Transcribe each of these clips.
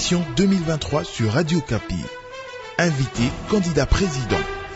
édition 2023 sur Radio Kapi. Invité, candidat président.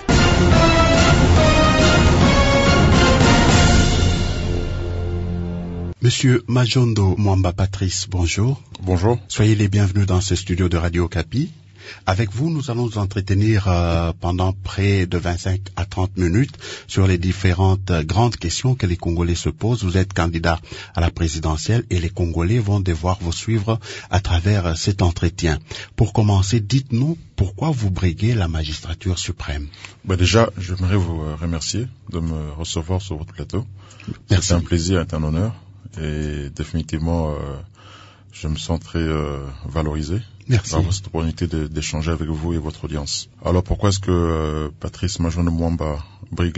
Monsieur Majondo Mwamba Patrice, bonjour. Bonjour. Soyez les bienvenus dans ce studio de Radio Kapi. Avec vous, nous allons nous entretenir pendant près de 25 à 30 minutes sur les différentes grandes questions que les Congolais se posent. Vous êtes candidat à la présidentielle et les Congolais vont devoir vous suivre à travers cet entretien. Pour commencer, dites-nous pourquoi vous briguez la magistrature suprême. Déjà, j'aimerais vous remercier de me recevoir sur votre plateau. Merci. C'est un plaisir et un honneur. Et définitivement, je me sens très valorisé. Merci. D'avoir cette opportunité d'échanger avec vous et votre audience. Alors pourquoi est-ce que Patrice Majondo Mwamba brigue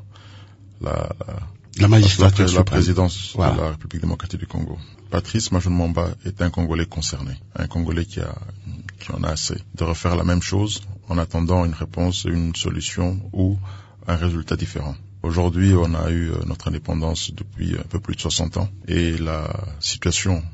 la magistrature la présidence voilà. de la République démocratique du Congo? Patrice Majondo Mwamba est un Congolais concerné, un Congolais qui en a assez de refaire la même chose en attendant une réponse, une solution ou un résultat différent. Aujourd'hui, on a eu notre indépendance depuis un peu plus de 60 ans et la situation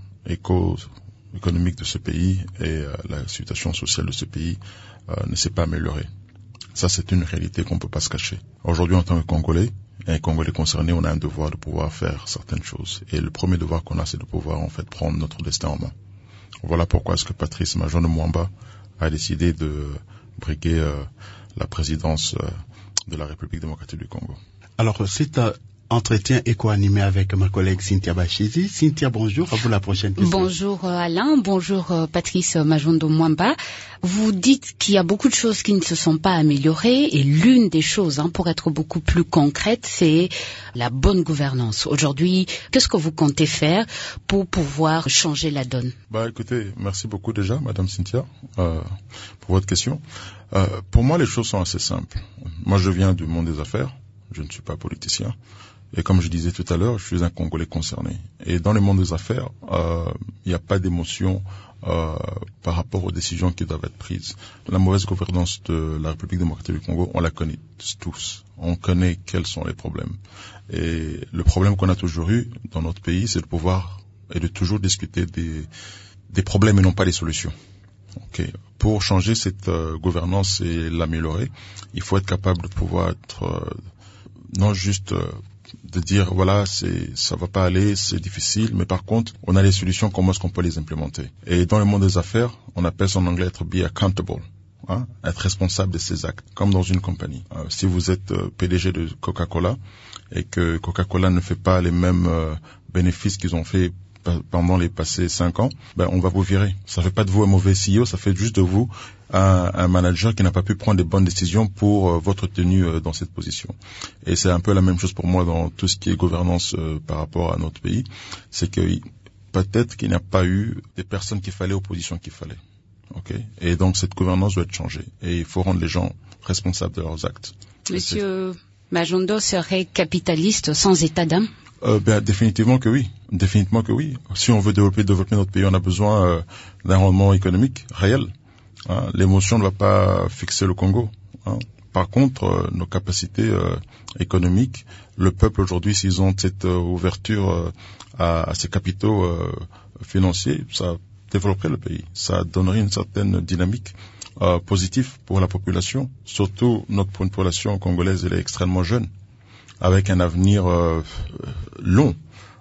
économique de ce pays et la situation sociale de ce pays ne s'est pas améliorée. Ça, c'est une réalité qu'on ne peut pas se cacher. Aujourd'hui, en tant que Congolais, un Congolais concerné, on a un devoir de pouvoir faire certaines choses. Et le premier devoir qu'on a, c'est de pouvoir en fait prendre notre destin en main. Voilà pourquoi est-ce que Patrice Majondo Mwamba a décidé de briguer la présidence de la République démocratique du Congo. Alors, c'est un entretien est co-animé avec ma collègue Cynthia Bachizi. Cynthia, bonjour. À vous la prochaine question. Bonjour Alain, bonjour Patrice Majondo Mwamba. Vous dites qu'il y a beaucoup de choses qui ne se sont pas améliorées et l'une des choses, pour être beaucoup plus concrète, c'est la bonne gouvernance. Aujourd'hui, qu'est-ce que vous comptez faire pour pouvoir changer la donne? Écoutez, merci beaucoup déjà, Madame Cynthia, pour votre question. Pour moi, les choses sont assez simples. Moi, je viens du monde des affaires. Je ne suis pas politicien. Et comme je disais tout à l'heure, je suis un Congolais concerné. Et dans le monde des affaires, il n'y a pas d'émotion par rapport aux décisions qui doivent être prises. La mauvaise gouvernance de la République démocratique du Congo, on la connaît tous. On connaît quels sont les problèmes. Et le problème qu'on a toujours eu dans notre pays, c'est de pouvoir et de toujours discuter des problèmes et non pas des solutions. Okay. Pour changer cette gouvernance et l'améliorer, il faut être capable de pouvoir être non juste de dire voilà, ça va pas aller, c'est difficile, mais par contre, on a les solutions, comment est-ce qu'on peut les implémenter. Et dans le monde des affaires, on appelle ça en anglais être be accountable, être responsable de ses actes, comme dans une compagnie. Si vous êtes PDG de Coca-Cola et que Coca-Cola ne fait pas les mêmes bénéfices qu'ils ont fait pendant les passés 5 ans, on va vous virer. Ça fait pas de vous un mauvais CEO, ça fait juste de vous un manager qui n'a pas pu prendre des bonnes décisions pour votre tenue dans cette position. Et c'est un peu la même chose pour moi dans tout ce qui est gouvernance par rapport à notre pays. C'est que peut-être qu'il n'y a pas eu des personnes qu'il fallait aux positions qu'il fallait. Okay? Et donc cette gouvernance doit être changée. Et il faut rendre les gens responsables de leurs actes. Monsieur Majondo serait capitaliste sans état d'âme? Définitivement que oui. Définitivement que oui. Si on veut développer notre pays, on a besoin d'un rendement économique réel. L'émotion ne va pas fixer le Congo. Par contre, nos capacités économiques, le peuple aujourd'hui, s'ils ont cette ouverture à ces capitaux financiers, ça développerait le pays. Ça donnerait une certaine dynamique positive pour la population. Surtout pour une population congolaise, elle est extrêmement jeune, avec un avenir long.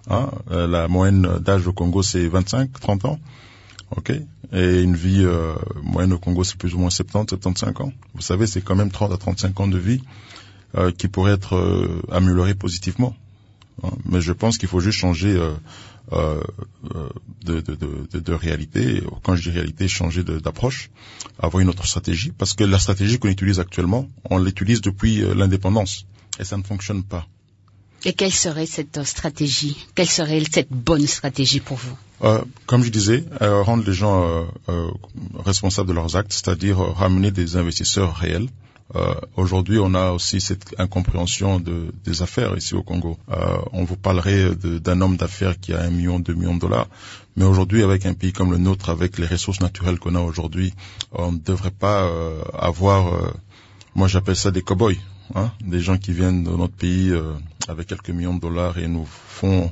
La moyenne d'âge au Congo, c'est 25-30 ans. Okay. Et une vie moyenne au Congo, c'est plus ou moins 70-75 ans. Vous savez, c'est quand même 30 à 35 ans de vie qui pourraient être améliorés positivement. Mais je pense qu'il faut juste changer de réalité. Quand je dis réalité, changer d'approche, avoir une autre stratégie. Parce que la stratégie qu'on utilise actuellement, on l'utilise depuis l'indépendance. Et ça ne fonctionne pas. Et quelle serait cette stratégie? Quelle serait cette bonne stratégie pour vous? Comme je disais, rendre les gens responsables de leurs actes, c'est-à-dire ramener des investisseurs réels. Aujourd'hui, on a aussi cette incompréhension des affaires ici au Congo. On vous parlerait d'un homme d'affaires qui a 1 million, 2 millions de dollars. Mais aujourd'hui, avec un pays comme le nôtre, avec les ressources naturelles qu'on a aujourd'hui, on ne devrait pas avoir, moi j'appelle ça des cow-boys. Des gens qui viennent de notre pays avec quelques millions de dollars et nous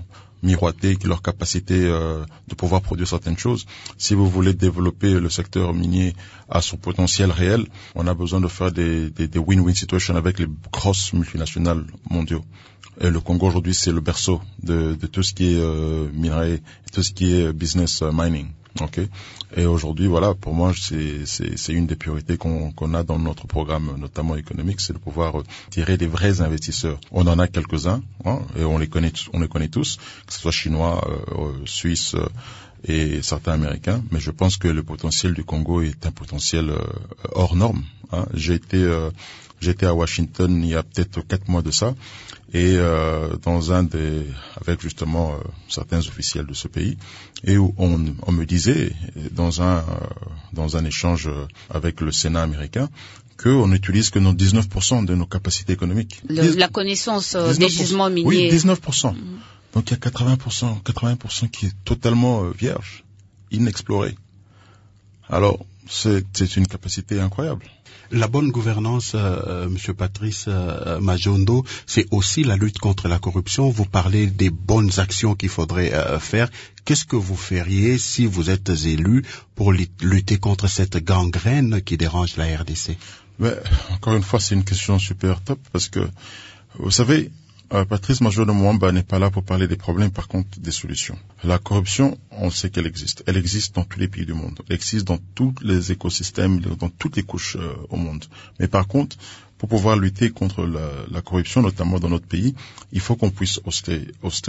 miroiter leur capacité de pouvoir produire certaines choses. Si vous voulez développer le secteur minier à son potentiel réel, on a besoin de faire des win-win situations avec les grosses multinationales mondiaux. Et le Congo aujourd'hui, c'est le berceau de tout ce qui est minerai, tout ce qui est business mining. Okay. Et aujourd'hui, voilà, pour moi, c'est une des priorités qu'on a dans notre programme, notamment économique, c'est de pouvoir tirer des vrais investisseurs. On en a quelques-uns, hein, et on les connaît tous, que ce soit chinois, suisses et certains américains. Mais je pense que le potentiel du Congo est un potentiel hors norme. Hein. J'étais à Washington il y a peut-être 4 mois de ça, et avec justement certains officiels de ce pays, et où on me disait dans un échange avec le Sénat américain qu'on n'utilise que 19% de nos capacités économiques. La connaissance des gisements miniers. Oui, 19%. Donc il y a 80% qui est totalement vierge, inexploré. Alors c'est une capacité incroyable. La bonne gouvernance, Monsieur Patrice Majondo, c'est aussi la lutte contre la corruption. Vous parlez des bonnes actions qu'il faudrait faire. Qu'est-ce que vous feriez si vous êtes élu pour lutter contre cette gangrène qui dérange la RDC? Mais, encore une fois, c'est une question super top parce que, vous savez, Patrice Majondo Mwamba n'est pas là pour parler des problèmes, par contre des solutions. La corruption, on sait qu'elle existe. Elle existe dans tous les pays du monde. Elle existe dans tous les écosystèmes, dans toutes les couches au monde. Mais par contre, pour pouvoir lutter contre la corruption, notamment dans notre pays, il faut qu'on puisse hausser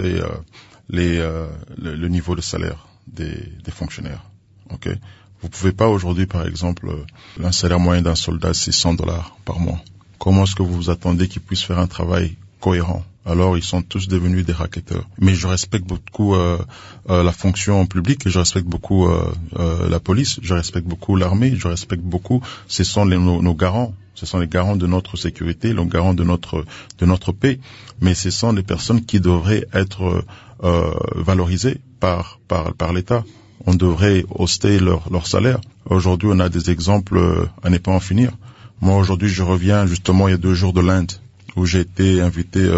le niveau de salaire des fonctionnaires. Okay? Vous pouvez pas aujourd'hui, par exemple, un salaire moyen d'un soldat, c'est $100 par mois. Comment est-ce que vous vous attendez qu'ils puissent faire un travail cohérent? Alors ils sont tous devenus des racketteurs. Mais je respecte beaucoup la fonction publique, je respecte beaucoup la police, je respecte beaucoup l'armée, je respecte beaucoup. Ce sont nos garants, ce sont les garants de notre sécurité, les garants de notre paix. Mais ce sont des personnes qui devraient être valorisées par l'État. On devrait hausser leur salaire. Aujourd'hui, on a des exemples à ne pas en finir. Moi, aujourd'hui, je reviens justement il y a 2 jours de l'Inde, où j'ai été invité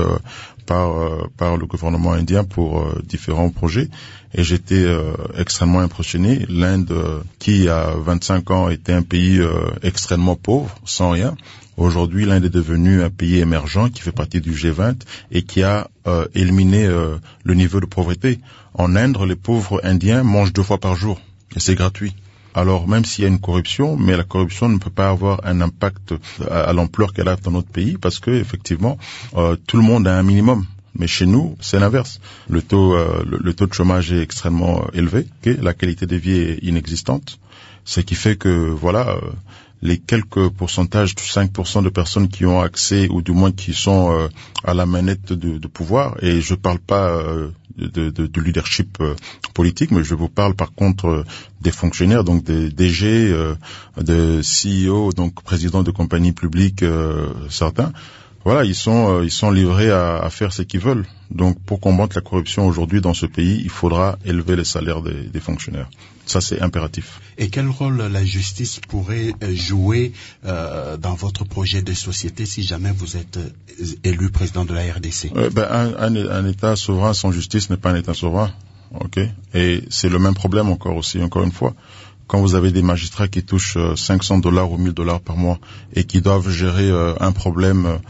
par le gouvernement indien pour différents projets, et j'étais extrêmement impressionné. L'Inde, qui il y a 25 ans était un pays extrêmement pauvre, sans rien, aujourd'hui l'Inde est devenue un pays émergent qui fait partie du G20 et qui a éliminé le niveau de pauvreté. En Inde, les pauvres indiens mangent 2 fois par jour, et c'est gratuit. Alors même s'il y a une corruption, mais la corruption ne peut pas avoir un impact à l'ampleur qu'elle a dans notre pays, parce que effectivement tout le monde a un minimum. Mais chez nous, c'est l'inverse. Le taux de chômage est extrêmement élevé, okay? La qualité de vie est inexistante, ce qui fait que les quelques pourcentages, 5% de personnes qui ont accès, ou du moins qui sont à la manette de pouvoir, et je parle pas de leadership politique, mais je vous parle par contre des fonctionnaires, donc des DG, de CEO, donc présidents de compagnies publiques, certains. Voilà, ils sont livrés à faire ce qu'ils veulent. Donc, pour combattre la corruption aujourd'hui dans ce pays, il faudra élever les salaires des fonctionnaires. Ça, c'est impératif. Et quel rôle la justice pourrait jouer dans votre projet de société si jamais vous êtes élu président de la RDC? Un État souverain sans justice n'est pas un État souverain. Okay? Et c'est le même problème encore une fois. Quand vous avez des magistrats qui touchent $500 ou $1,000 par mois et qui doivent gérer un problème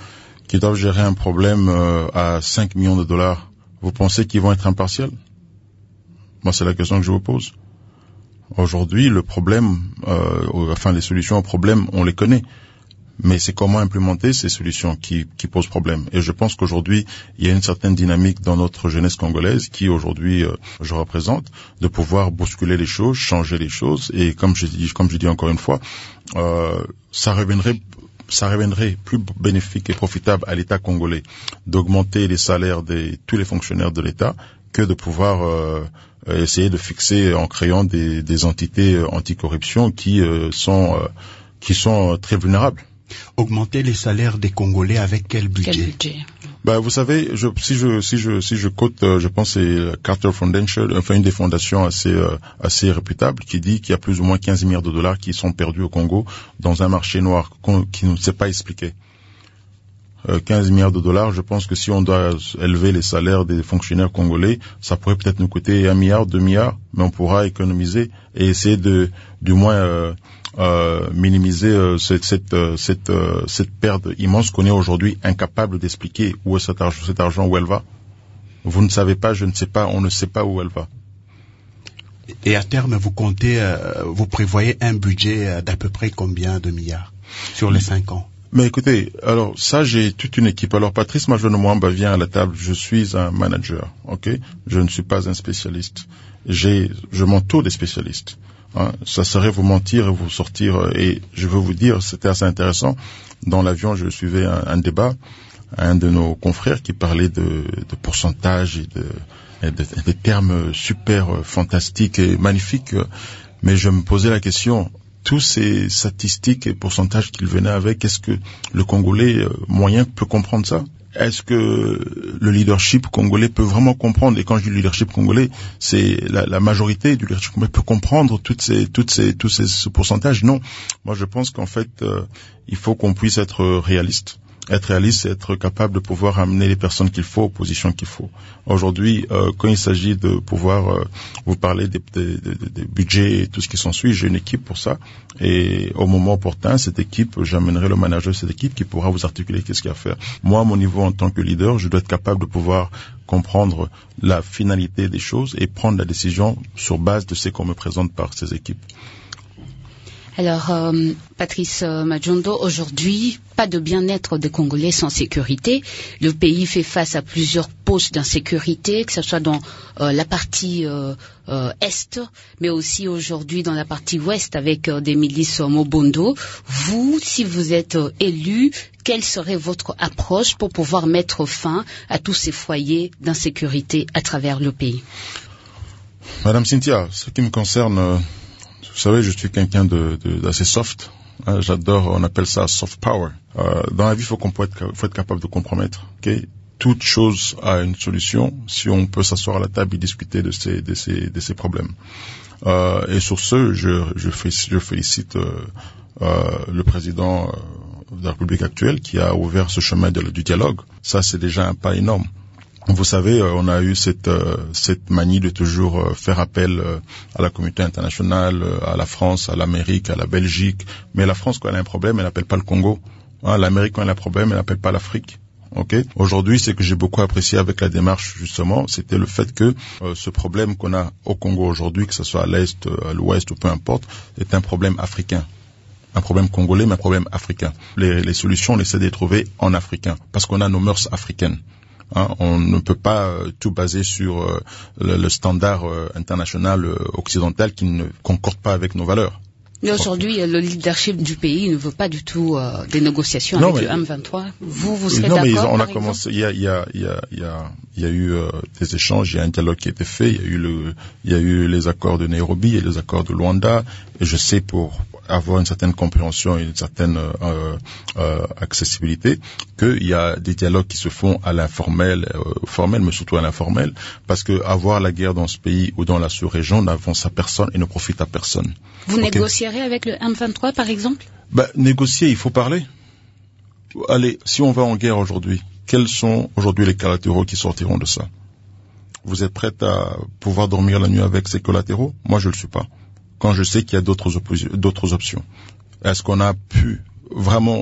à 5 millions de dollars, vous pensez qu'ils vont être impartials? Moi, c'est la question que je vous pose. Aujourd'hui, le problème, les solutions au problème, on les connaît. Mais c'est comment implémenter ces solutions qui posent problème. Et je pense qu'aujourd'hui, il y a une certaine dynamique dans notre jeunesse congolaise qui, aujourd'hui, je représente, de pouvoir bousculer les choses, changer les choses. Et comme je dis encore une fois, ça reviendrait plus bénéfique et profitable à l'État congolais d'augmenter les salaires de tous les fonctionnaires de l'État que de pouvoir essayer de fixer en créant des entités anticorruption qui sont très vulnérables. Augmenter les salaires des Congolais avec quel budget? Vous savez, si je cote, je pense que c'est Carter Foundation, enfin une des fondations assez réputables, qui dit qu'il y a plus ou moins 15 milliards de dollars qui sont perdus au Congo dans un marché noir qui ne s'est pas expliqué. 15 milliards de dollars, je pense que si on doit élever les salaires des fonctionnaires congolais, ça pourrait peut-être nous coûter 1 milliard, 2 milliards, mais on pourra économiser et essayer de, du moins, minimiser cette perte immense qu'on est aujourd'hui incapable d'expliquer où est cet argent, où elle va. Vous ne savez pas, je ne sais pas, on ne sait pas où elle va. Et à terme, vous prévoyez un budget d'à peu près combien de milliards sur les 5 ans? Mais écoutez, alors ça, j'ai toute une équipe. Alors Patrice Majondo Mwamba vient à la table. Je suis un manager, ok? Je ne suis pas un spécialiste. Je m'entoure des spécialistes. Hein? Ça serait vous mentir et vous sortir. Et je veux vous dire, c'était assez intéressant. Dans l'avion, je suivais un débat, un de nos confrères qui parlait de pourcentage et des termes super fantastiques et magnifiques. Mais je me posais la question. Tous ces statistiques et pourcentages qu'il venait avec, est-ce que le Congolais moyen peut comprendre ça? Est-ce que le leadership congolais peut vraiment comprendre? Et quand je dis leadership congolais, c'est la majorité du leadership congolais peut comprendre tous ces pourcentages? Non. Moi, je pense qu'en fait, il faut qu'on puisse être réaliste. Être réaliste, c'est être capable de pouvoir amener les personnes qu'il faut aux positions qu'il faut. Aujourd'hui, quand il s'agit de pouvoir vous parler des budgets et tout ce qui s'ensuit, j'ai une équipe pour ça. Et au moment opportun, cette équipe, j'amènerai le manager de cette équipe qui pourra vous articuler qu'est-ce qu'il y a à faire. Moi, à mon niveau en tant que leader, je dois être capable de pouvoir comprendre la finalité des choses et prendre la décision sur base de ce qu'on me présente par ces équipes. Alors, Patrice Majondo, aujourd'hui, pas de bien-être des Congolais sans sécurité. Le pays fait face à plusieurs poches d'insécurité, que ce soit dans la partie est, mais aussi aujourd'hui dans la partie ouest avec des milices Mobondo. Vous, si vous êtes élu, quelle serait votre approche pour pouvoir mettre fin à tous ces foyers d'insécurité à travers le pays? Madame Cynthia, ce qui me concerne... Vous savez, je suis quelqu'un d'assez soft. Hein, j'adore, on appelle ça soft power. Dans la vie, faut être capable de compromettre. Okay? Toute chose a une solution si on peut s'asseoir à la table et discuter de ces problèmes. Et sur ce, je félicite le président de la République actuelle qui a ouvert ce chemin du dialogue. Ça, c'est déjà un pas énorme. Vous savez, on a eu cette manie de toujours faire appel à la communauté internationale, à la France, à l'Amérique, à la Belgique. Mais la France, quand elle a un problème, elle n'appelle pas le Congo. Hein, l'Amérique, quand elle a un problème, elle n'appelle pas l'Afrique. Okay. Aujourd'hui, ce que j'ai beaucoup apprécié avec la démarche, justement, c'était le fait que ce problème qu'on a au Congo aujourd'hui, que ce soit à l'Est, à l'Ouest ou peu importe, est un problème africain. Un problème congolais, mais un problème africain. Les solutions, on essaie de les trouver en africain, parce qu'on a nos mœurs africaines. Hein, on ne peut pas tout baser sur le standard international occidental qui ne concorde pas avec nos valeurs. Mais aujourd'hui, le leadership du pays ne veut pas du tout des négociations avec le M23. Vous serez d'accord? Non, mais on a commencé. Il y a eu des échanges, il y a un dialogue qui a été fait. Il y a eu les accords de Nairobi et les accords de Luanda. Et je sais, pour avoir une certaine compréhension et une certaine accessibilité, qu'il y a des dialogues qui se font à l'informel, formel, mais surtout à l'informel, parce que avoir la guerre dans ce pays ou dans la sous-région n'avance à personne et ne profite à personne. Vous négocierez avec le M23, par exemple? Négocier, il faut parler. Allez, si on va en guerre aujourd'hui, quels sont aujourd'hui les collatéraux qui sortiront de ça? Vous êtes prête à pouvoir dormir la nuit avec ces collatéraux? Moi, je le suis pas. Quand je sais qu'il y a d'autres options. Est-ce qu'on a pu vraiment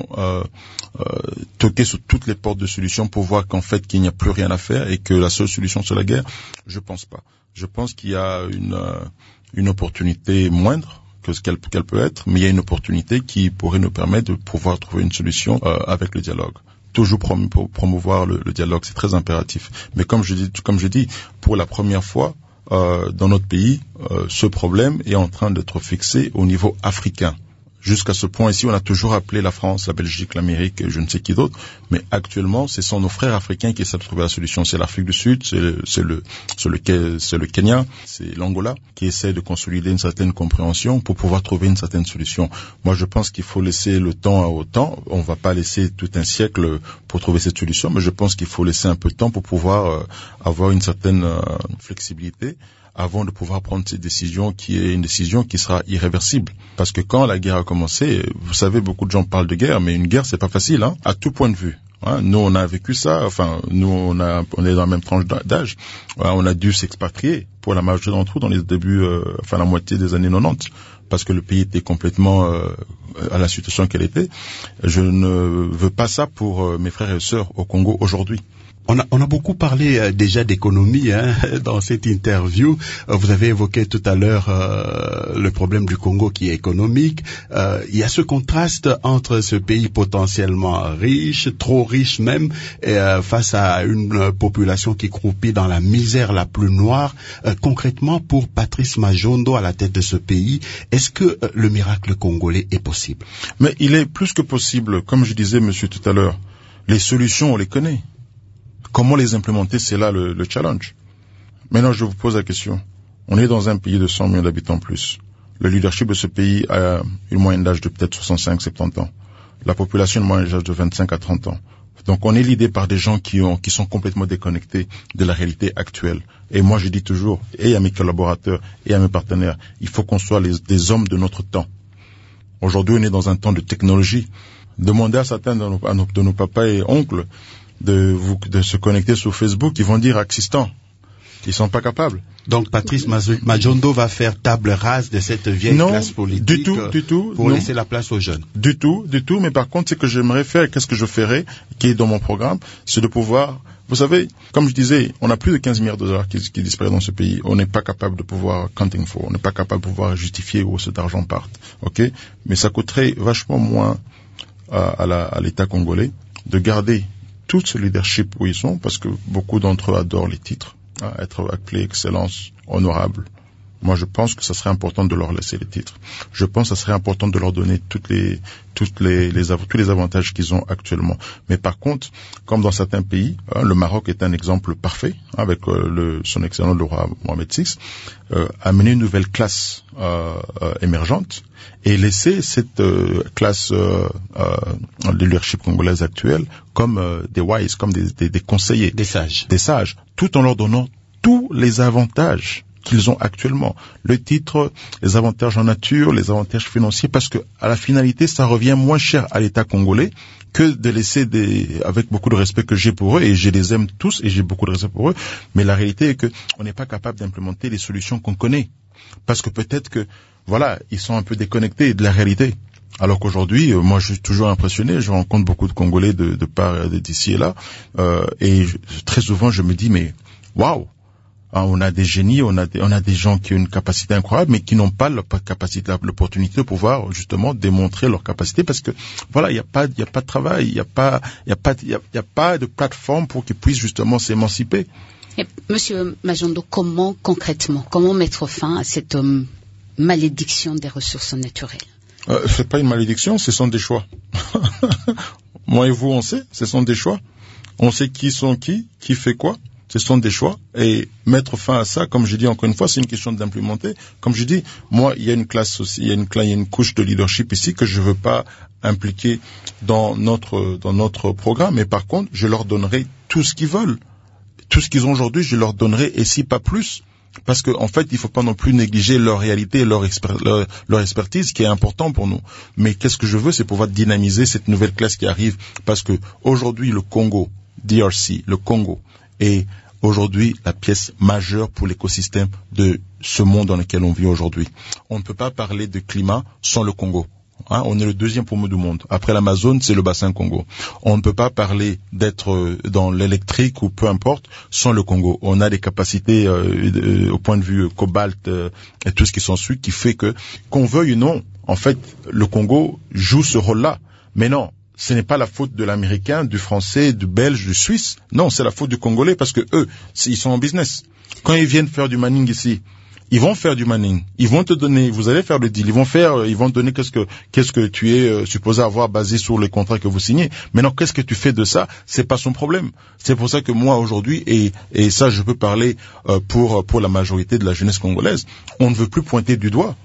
toquer sur toutes les portes de solutions pour voir qu'en fait qu'il n'y a plus rien à faire et que la seule solution c'est la guerre? Je pense pas. Je pense qu'il y a une opportunité moindre que ce qu'elle peut être, mais il y a une opportunité qui pourrait nous permettre de pouvoir trouver une solution avec le dialogue. Toujours promouvoir le dialogue, c'est très impératif. Mais comme je dis, pour la première fois dans notre pays, ce problème est en train d'être fixé au niveau africain. Jusqu'à ce point ici, on a toujours appelé la France, la Belgique, l'Amérique, je ne sais qui d'autre, mais actuellement, ce sont nos frères africains qui essaient de trouver la solution. C'est l'Afrique du Sud, c'est le Kenya, c'est l'Angola qui essaie de consolider une certaine compréhension pour pouvoir trouver une certaine solution. Moi, je pense qu'il faut laisser le temps au temps. On va pas laisser tout un siècle pour trouver cette solution, mais je pense qu'il faut laisser un peu de temps pour pouvoir avoir une certaine flexibilité avant de pouvoir prendre cette décision qui est une décision qui sera irréversible. Parce que quand la guerre a commencé, vous savez, beaucoup de gens parlent de guerre, mais une guerre, c'est pas facile, hein, à tout point de vue. Nous, on a vécu ça. Enfin, nous, on est dans la même tranche d'âge. On a dû s'expatrier pour la majorité d'entre eux dans les débuts, la moitié des années 90, parce que le pays était complètement à la situation qu'elle était. Je ne veux pas ça pour mes frères et sœurs au Congo aujourd'hui. On a beaucoup parlé déjà d'économie dans cette interview. Vous avez évoqué tout à l'heure le problème du Congo qui est économique. Il y a ce contraste entre ce pays potentiellement riche, trop riche même, face à une population qui croupit dans la misère la plus noire. Concrètement, pour Patrice Majondo à la tête de ce pays, est-ce que le miracle congolais est possible? Mais il est plus que possible. Comme je disais, monsieur, tout à l'heure, les solutions, on les connaît. Comment les implémenter, c'est là le challenge. Maintenant, je vous pose la question. On est dans un pays de 100 millions d'habitants plus. Le leadership de ce pays a une moyenne d'âge de peut-être 65-70 ans. La population a une moyenne d'âge de 25 à 30 ans. Donc, on est l'idée par des gens qui sont complètement déconnectés de la réalité actuelle. Et moi, je dis toujours, et à mes collaborateurs, et à mes partenaires, il faut qu'on soit des hommes de notre temps. Aujourd'hui, on est dans un temps de technologie. Demandez à certains de nos papas et oncles de se connecter sur Facebook, ils vont dire existant. Ils sont pas capables. Donc Patrice Majondo va faire table rase de cette vieille classe politique. Du tout, pour laisser la place aux jeunes. Du tout, mais par contre, ce que j'aimerais faire, qu'est-ce que je ferais, qui est dans mon programme, c'est de pouvoir, vous savez, comme je disais, on a plus de 15 milliards de dollars qui disparaissent dans ce pays. On n'est pas capable de pouvoir counting for, on n'est pas capable de pouvoir justifier où cet argent parte. OK? Mais ça coûterait vachement moins à l'État congolais de garder tout ce leadership où ils sont, parce que beaucoup d'entre eux adorent les titres, être appelés excellence, honorable. Moi, je pense que ça serait important de leur laisser les titres. Je pense que ça serait important de leur donner tous les avantages qu'ils ont actuellement. Mais par contre, comme dans certains pays, le Maroc est un exemple parfait, avec son excellent le roi Mohamed VI, amener une nouvelle classe émergente et laisser cette classe de leadership congolaise actuelle comme des wise, comme des conseillers, des sages, tout en leur donnant tous les avantages qu'ils ont actuellement. Le titre, les avantages en nature, les avantages financiers, parce que à la finalité, ça revient moins cher à l'État congolais que de laisser avec beaucoup de respect que j'ai pour eux, et je les aime tous et j'ai beaucoup de respect pour eux, mais la réalité est que on n'est pas capable d'implémenter les solutions qu'on connaît. Parce que peut-être que, voilà, ils sont un peu déconnectés de la réalité. Alors qu'aujourd'hui, moi, je suis toujours impressionné. Je rencontre beaucoup de Congolais de part d'ici et là, et très souvent, je me dis, mais waouh, on a des génies, on a des gens qui ont une capacité incroyable, mais qui n'ont pas la capacité, l'opportunité de pouvoir justement démontrer leur capacité, parce que voilà, il y a pas de travail, il y a pas de plateforme pour qu'ils puissent justement s'émanciper. Et, Monsieur Majondo, comment mettre fin à cette malédiction des ressources naturelles? C'est pas une malédiction, ce sont des choix. Moi et vous, on sait, ce sont des choix. On sait qui sont qui fait quoi. Ce sont des choix, et mettre fin à ça, comme je dis encore une fois, c'est une question d'implémenter. Comme je dis, moi, il y a une classe aussi, il y a une couche de leadership ici que je veux pas impliquer dans notre programme, mais par contre, je leur donnerai tout ce qu'ils veulent. Tout ce qu'ils ont aujourd'hui, je leur donnerai, et si pas plus. Parce que, en fait, il faut pas non plus négliger leur réalité et leur expertise, qui est important pour nous. Mais qu'est-ce que je veux, c'est pouvoir dynamiser cette nouvelle classe qui arrive. Parce que, aujourd'hui, le Congo, DRC, le Congo, est aujourd'hui la pièce majeure pour l'écosystème de ce monde dans lequel on vit aujourd'hui. On ne peut pas parler de climat sans le Congo. On est le deuxième poumon du monde. Après l'Amazone, c'est le bassin Congo. On ne peut pas parler d'être dans l'électrique ou peu importe sans le Congo. On a des capacités au point de vue cobalt et tout ce qui s'ensuit, qui fait que, qu'on veuille ou non, en fait, le Congo joue ce rôle-là. Mais non, ce n'est pas la faute de l'Américain, du Français, du Belge, du Suisse. Non, c'est la faute du Congolais, parce que eux, ils sont en business. Quand ils viennent faire du mining ici, ils vont faire du mining. Ils vont te donner, vous allez faire le deal. Ils vont te donner qu'est-ce que tu es supposé avoir basé sur les contrats que vous signez. Maintenant, qu'est-ce que tu fais de ça? C'est pas son problème. C'est pour ça que moi, aujourd'hui, et ça, je peux parler pour la majorité de la jeunesse congolaise, on ne veut plus pointer du doigt.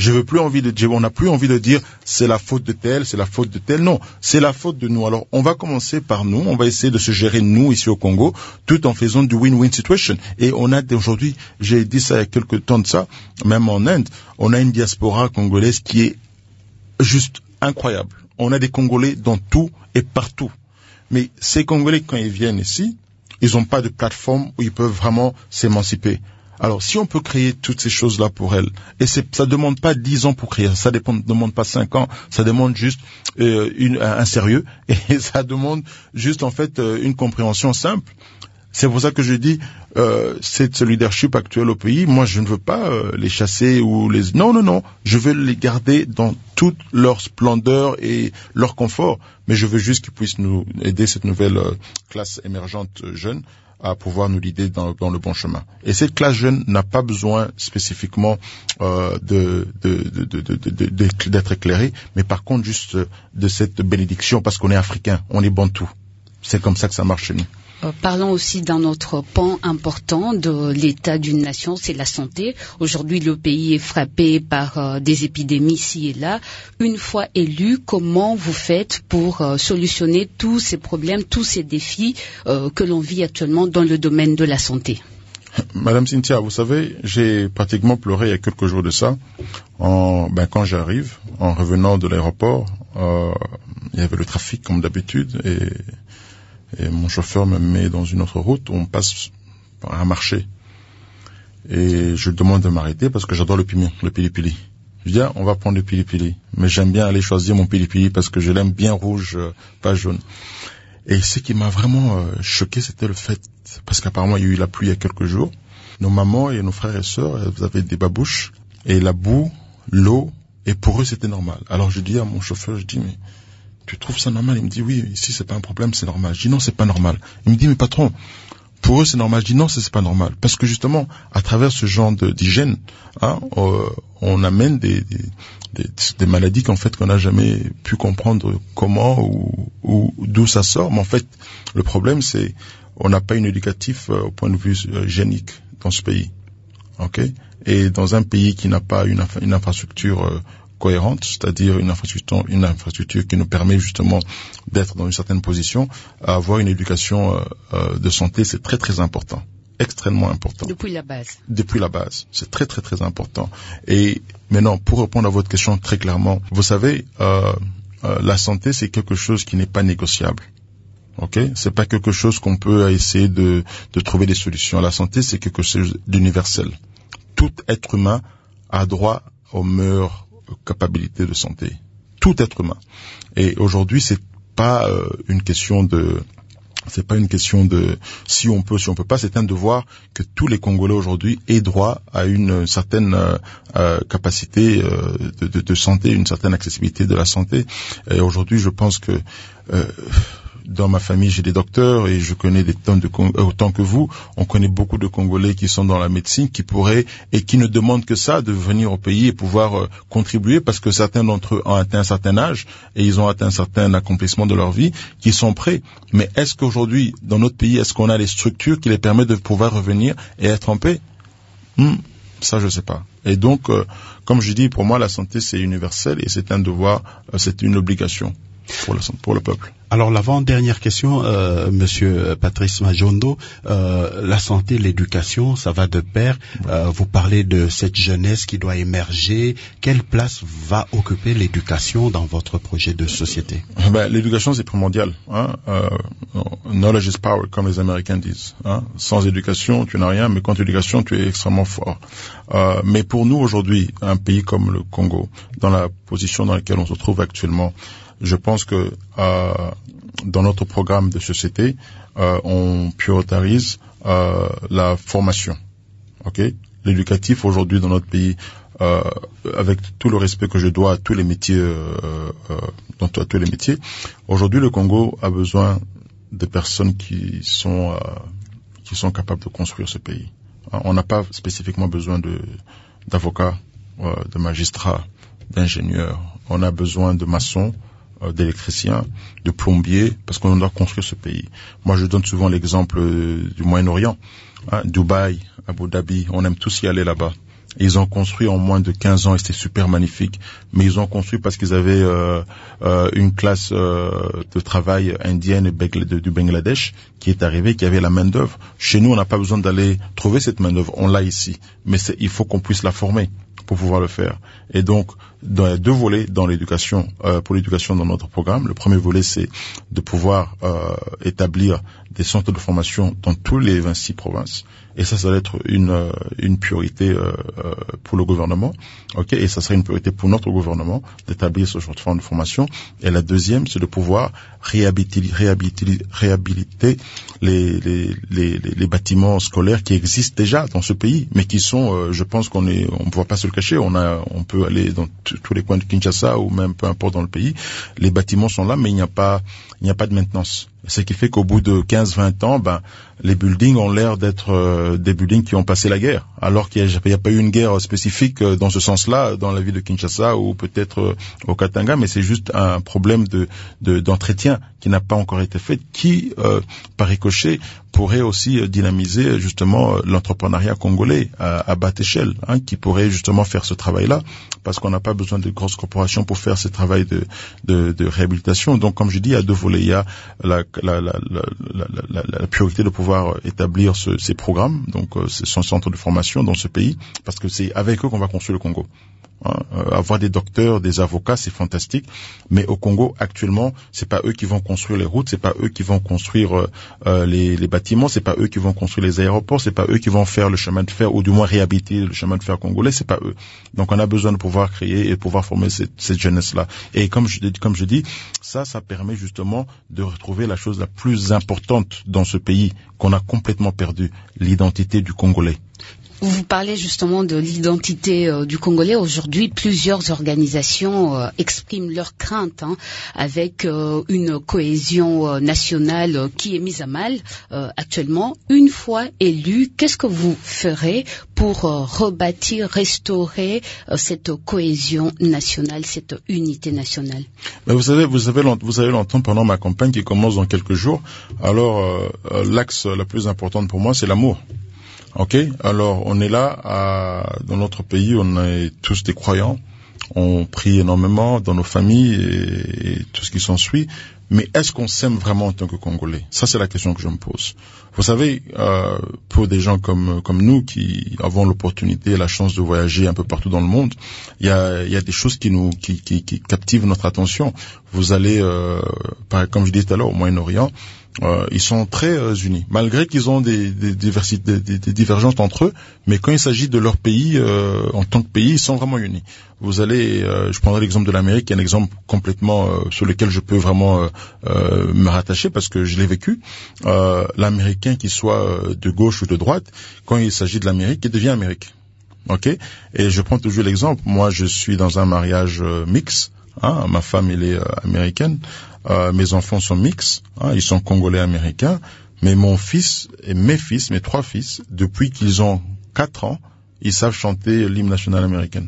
On n'a plus envie de dire c'est la faute de tel, c'est la faute de tel. Non, c'est la faute de nous. Alors, on va commencer par nous. On va essayer de se gérer nous ici au Congo, tout en faisant du win-win situation. Et on a aujourd'hui, j'ai dit ça il y a quelques temps de ça, même en Inde, on a une diaspora congolaise qui est juste incroyable. On a des Congolais dans tout et partout. Mais ces Congolais, quand ils viennent ici, ils n'ont pas de plateforme où ils peuvent vraiment s'émanciper. Alors, si on peut créer toutes ces choses-là pour elles, et ça demande pas 10 ans pour créer, ça demande pas 5 ans, ça demande juste un sérieux, et ça demande juste, en fait, une compréhension simple. C'est pour ça que je dis, cette leadership actuelle au pays, moi, je ne veux pas les chasser ou les... Non, je veux les garder dans toute leur splendeur et leur confort, mais je veux juste qu'ils puissent nous aider, cette nouvelle classe émergente jeune, à pouvoir nous guider dans le bon chemin. Et cette classe jeune n'a pas besoin spécifiquement d'être éclairée, mais par contre juste de cette bénédiction, parce qu'on est africain, on est bantou. C'est comme ça que ça marche chez nous. Parlons aussi d'un autre pan important de l'état d'une nation, c'est la santé. Aujourd'hui, le pays est frappé par des épidémies ici et là. Une fois élu, comment vous faites pour solutionner tous ces problèmes, tous ces défis que l'on vit actuellement dans le domaine de la santé? Madame Cynthia, vous savez, j'ai pratiquement pleuré il y a quelques jours de ça. Quand j'arrive, en revenant de l'aéroport, il y avait le trafic comme d'habitude et mon chauffeur me met dans une autre route où on passe par un marché. Et je demande de m'arrêter parce que j'adore le piment, le pili-pili. Je dis, on va prendre le pili-pili. Mais j'aime bien aller choisir mon pili-pili parce que je l'aime bien rouge, pas jaune. Et ce qui m'a vraiment choqué, c'était le fait, parce qu'apparemment il y a eu la pluie il y a quelques jours. Nos mamans et nos frères et sœurs, elles avaient des babouches. Et la boue, l'eau, et pour eux c'était normal. Alors je dis à mon chauffeur, mais tu trouves ça normal? Il me dit, oui, ici c'est pas un problème, c'est normal. Je dis, non, c'est pas normal. Il me dit, mais patron, pour eux c'est normal. Je dis, non, c'est pas normal. Parce que justement, à travers ce genre d'hygiène, on amène des maladies qu'en fait qu'on n'a jamais pu comprendre comment ou d'où ça sort. Mais en fait, le problème c'est, on n'a pas une éducatif au point de vue hygiénique dans ce pays. Ok? Et dans un pays qui n'a pas une infrastructure cohérente, c'est-à-dire une infrastructure qui nous permet justement d'être dans une certaine position, à avoir une éducation de santé, c'est très très important, extrêmement important. Depuis la base. Depuis la base, c'est très très très important. Et maintenant, pour répondre à votre question très clairement, vous savez, la santé c'est quelque chose qui n'est pas négociable. Ok, c'est pas quelque chose qu'on peut essayer de trouver des solutions. La santé c'est quelque chose d'universel. Tout être humain a droit aux meilleures capacités de santé. Tout être humain. Et aujourd'hui, c'est pas une question de si on peut pas, c'est un devoir que tous les Congolais aujourd'hui aient droit à une certaine capacité de santé, une certaine accessibilité de la santé. Et aujourd'hui, je pense que dans ma famille, j'ai des docteurs et je connais des tonnes autant que vous. On connaît beaucoup de Congolais qui sont dans la médecine, qui pourraient et qui ne demandent que ça, de venir au pays et pouvoir contribuer, parce que certains d'entre eux ont atteint un certain âge et ils ont atteint un certain accomplissement de leur vie, qui sont prêts. Mais est-ce qu'aujourd'hui, dans notre pays, est-ce qu'on a les structures qui les permettent de pouvoir revenir et être en paix? Ça, je sais pas. Et donc, comme je dis, pour moi, la santé, c'est universel et c'est un devoir, c'est une obligation pour le peuple. Alors l'avant-dernière question, Monsieur Patrice Majondo, la santé, l'éducation, ça va de pair. Vous parlez de cette jeunesse qui doit émerger. Quelle place va occuper l'éducation dans votre projet de société? L'éducation c'est primordial. Knowledge is power, comme les Américains disent. Sans éducation, tu n'as rien, mais quand tu as éducation, tu es extrêmement fort. Mais pour nous aujourd'hui, un pays comme le Congo, dans la position dans laquelle on se trouve actuellement, je pense que dans notre programme de société, on priorise la formation. Ok, l'éducatif aujourd'hui dans notre pays, avec tout le respect que je dois à tous les métiers, dans tous les métiers. Aujourd'hui, le Congo a besoin de personnes qui sont capables de construire ce pays. On n'a pas spécifiquement besoin d'avocats, de magistrats, d'ingénieurs. On a besoin de maçons, d'électriciens, de plombiers, parce qu'on doit construire ce pays. Moi, je donne souvent l'exemple du Moyen-Orient, Dubaï, Abu Dhabi, on aime tous y aller là-bas. Ils ont construit en moins de 15 ans et c'était super magnifique. Mais ils ont construit parce qu'ils avaient une classe de travail indienne du Bangladesh qui est arrivée, qui avait la main-d'œuvre. Chez nous, on n'a pas besoin d'aller trouver cette main-d'œuvre, on l'a ici. Mais il faut qu'on puisse la former pour pouvoir le faire. Et donc, il y a 2 volets dans l'éducation, pour l'éducation dans notre programme. Le premier volet, c'est de pouvoir établir des centres de formation dans tous les 26 provinces. Et ça va être une priorité pour le gouvernement, ok. Et ça sera une priorité pour notre gouvernement d'établir ce genre de forme de formation. Et la deuxième, c'est de pouvoir réhabiliter les bâtiments scolaires qui existent déjà dans ce pays, mais qui sont, je pense on ne va pas se le cacher, on peut aller dans tous les coins de Kinshasa ou même peu importe dans le pays, les bâtiments sont là, mais il n'y a pas de maintenance. Ce qui fait qu'au bout de 15-20 ans, les buildings ont l'air d'être des buildings qui ont passé la guerre, alors qu'il n'y a pas eu une guerre spécifique dans ce sens-là dans la ville de Kinshasa ou peut-être au Katanga, mais c'est juste un problème d'entretien qui n'a pas encore été fait, qui, par ricochet, pourrait aussi dynamiser justement l'entrepreneuriat congolais à basse échelle, qui pourrait justement faire ce travail-là, parce qu'on n'a pas besoin de grosses corporations pour faire ce travail de réhabilitation. Donc, comme je dis, il y a 2 volets. Il y a la priorité de pouvoir établir ces programmes, donc ce centre de formation dans ce pays, parce que c'est avec eux qu'on va construire le Congo. Avoir des docteurs, des avocats, c'est fantastique, mais au Congo actuellement, c'est pas eux qui vont construire les routes, c'est pas eux qui vont construire les bâtiments, c'est pas eux qui vont construire les aéroports, c'est pas eux qui vont faire le chemin de fer ou du moins réhabiliter le chemin de fer congolais, c'est pas eux. Donc on a besoin de pouvoir créer et de pouvoir former cette jeunesse-là. Et comme je dis, ça permet justement de retrouver la chose la plus importante dans ce pays qu'on a complètement perdu, l'identité du Congolais. Vous parlez justement de l'identité du Congolais. Aujourd'hui, plusieurs organisations expriment leurs craintes avec une cohésion nationale qui est mise à mal actuellement. Une fois élu, qu'est-ce que vous ferez pour rebâtir, restaurer cette cohésion nationale, cette unité nationale? Mais vous allez l'entendre pendant ma campagne qui commence dans quelques jours. Alors, l'axe le plus important pour moi, c'est l'amour. Ok, alors on est là dans notre pays, on est tous des croyants, on prie énormément dans nos familles et tout ce qui s'ensuit, mais est-ce qu'on s'aime vraiment en tant que Congolais? Ça, c'est la question que je me pose. Vous savez, pour des gens comme nous qui avons l'opportunité et la chance de voyager un peu partout dans le monde, il y a des choses qui captivent notre attention. Vous allez, comme je disais tout à l'heure, au Moyen-Orient, ils sont très unis, malgré qu'ils ont des divergences entre eux, mais quand il s'agit de leur pays, en tant que pays, ils sont vraiment unis. Vous allez, je prendrai l'exemple de l'Amérique, qui est un exemple complètement sur lequel je peux vraiment me rattacher parce que je l'ai vécu. L'Américain, qu'il soit de gauche ou de droite, quand il s'agit de l'Amérique, il devient Amérique. Ok? Et je prends toujours l'exemple. Moi, je suis dans un mariage mixte. Ma femme, elle est américaine. Mes enfants sont mixtes, ils sont congolais américains, mais mon fils et mes 3 fils, depuis qu'ils ont 4 ans, ils savent chanter l'hymne national américain.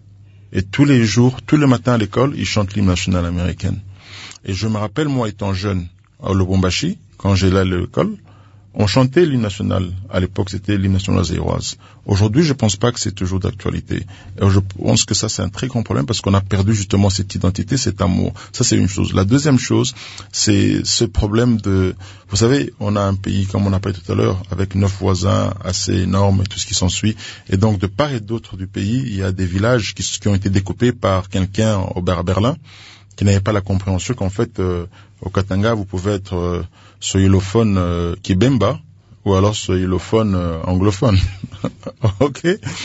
Et tous les jours, tous les matins à l'école, ils chantent l'hymne national américain. Et je me rappelle, moi, étant jeune, à Lubumbashi, quand j'allais à l'école, on chantait l'hymne national. À l'époque, c'était l'hymne national zaïroise. Aujourd'hui, je pense pas que c'est toujours d'actualité. Et je pense que ça, c'est un très grand problème parce qu'on a perdu justement cette identité, cet amour. Ça, c'est une chose. La deuxième chose, c'est ce problème vous savez, on a un pays, comme on a parlé tout à l'heure, avec 9 voisins assez énormes et tout ce qui s'ensuit. Et donc, de part et d'autre du pays, il y a des villages qui ont été découpés par quelqu'un à Berlin, qui n'avait pas la compréhension qu'en fait, au Katanga, vous pouvez être swahilophones kibemba ou alors swahilophones anglophones. Ok.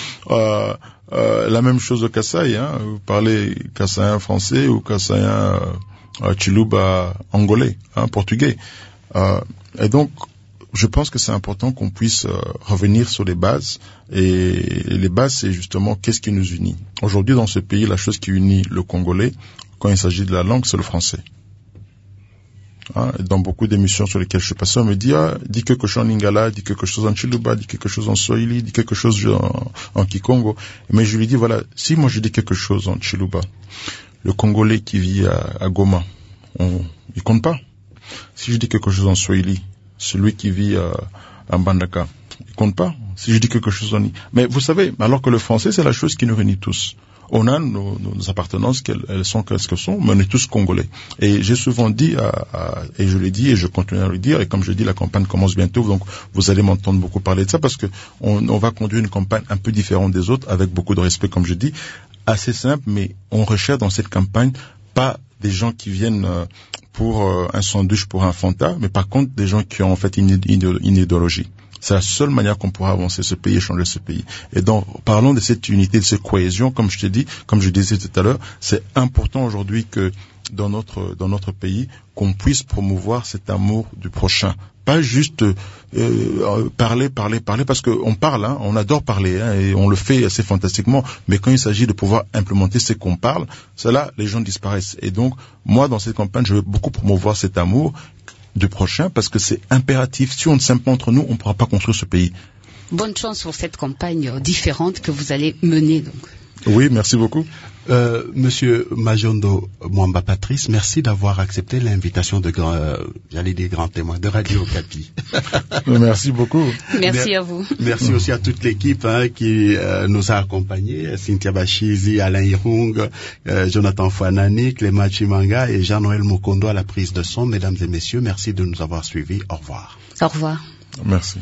La même chose au Kasaï, vous parlez kassaïen français ou kassaïen chiluba angolais, portugais. Et donc, je pense que c'est important qu'on puisse revenir sur les bases. Et les bases, c'est justement qu'est-ce qui nous unit. Aujourd'hui, dans ce pays, la chose qui unit le Congolais, quand il s'agit de la langue, c'est le français. Dans beaucoup d'émissions sur lesquelles je suis passé, on me dit, dis quelque chose en lingala, dis quelque chose en chiluba, dis quelque chose en swahili, dis quelque chose en kikongo. Mais je lui dis, voilà, si moi je dis quelque chose en chiluba, le Congolais qui vit à Goma, il compte pas. Si je dis quelque chose en swahili, celui qui vit à Mbandaka, il compte pas. Si je dis quelque chose mais vous savez, alors que le français, c'est la chose qui nous réunit tous. On a nos appartenances, elles sont qu'est-ce qu'elles sont, mais on est tous Congolais. Et j'ai souvent dit, et je l'ai dit, et je continue à le dire, et comme je dis, la campagne commence bientôt, donc vous allez m'entendre beaucoup parler de ça, parce que on va conduire une campagne un peu différente des autres, avec beaucoup de respect, comme je dis, assez simple, mais on recherche dans cette campagne pas des gens qui viennent pour un sandwich, pour un Fanta, mais par contre des gens qui ont en fait une idéologie. C'est la seule manière qu'on pourra avancer ce pays et changer ce pays. Et donc, parlons de cette unité, de cette cohésion, comme je disais tout à l'heure, c'est important aujourd'hui que dans notre pays, qu'on puisse promouvoir cet amour du prochain. Pas juste parler, parce qu'on parle, hein, on adore parler, hein, et on le fait assez fantastiquement, mais quand il s'agit de pouvoir implémenter ce qu'on parle, là, les gens disparaissent. Et donc, moi, dans cette campagne, je veux beaucoup promouvoir cet amour du prochain, parce que c'est impératif. Si on ne s'aime pas entre nous, on ne pourra pas construire ce pays. Bonne chance pour cette campagne différente que vous allez mener, donc. Oui, merci beaucoup. Monsieur Majondo Mwamba Patrice, merci d'avoir accepté l'invitation de grands témoins de Radio Okapi. Merci beaucoup. Merci à vous. Merci aussi à toute l'équipe qui nous a accompagnés, Cynthia Bachizi, Alain Irung, Jonathan Fouanani, Clément Chimanga et Jean-Noël Mokondo à la prise de son. Mesdames et messieurs, merci de nous avoir suivis. Au revoir. Au revoir. Merci.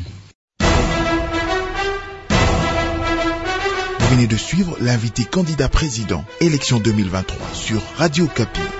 Vous venez de suivre l'invité candidat président, élection 2023 sur Radio Okapi.